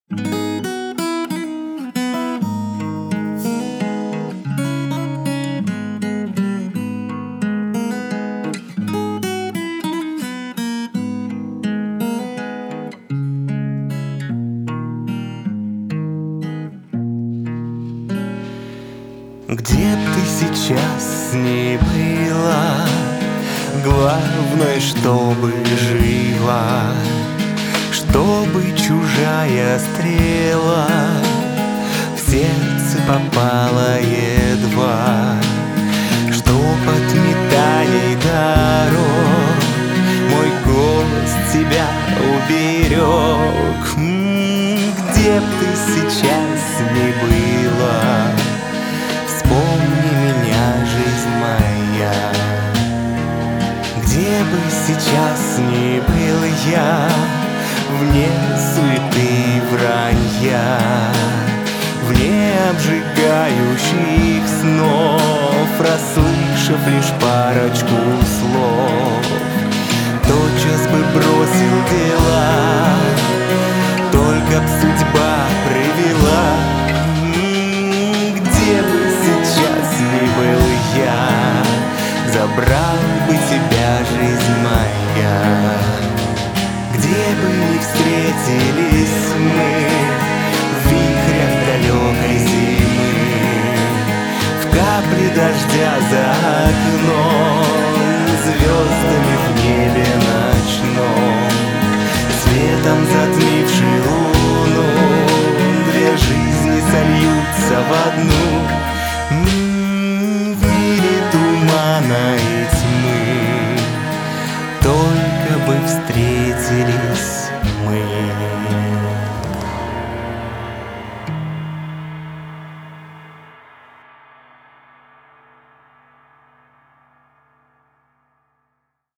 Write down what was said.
Где б ты сейчас ни была, главное, чтобы жила, чтобы чужая стрела в сердце попала едва, чтоб от метаний дорог мой голос тебя уберег. Где б ты сейчас ни была, вспомни меня, жизнь моя. Где бы сейчас ни был я, вне суеты и вранья, вне обжигающих снов, расслышав лишь парочку слов, тотчас бы бросил дела, только б судьба привела. Где бы сейчас ни был я, забрал бы тебя, жизнь моя. Где бы ни встретили